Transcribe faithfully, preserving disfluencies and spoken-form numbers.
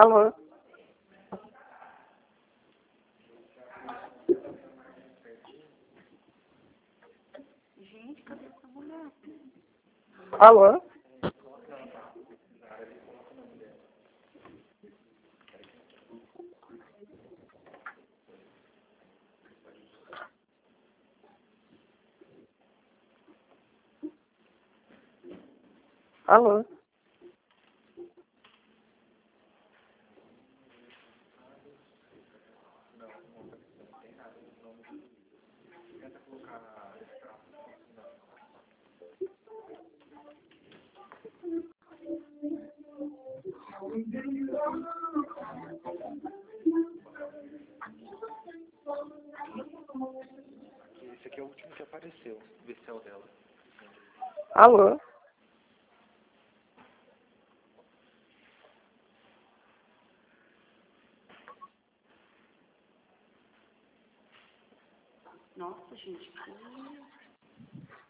Alô? Gente, cadê essa mulher? Alô? Alô? Esse aqui é o último que apareceu. Vê se é o dela. Alô? Nossa, gente, que...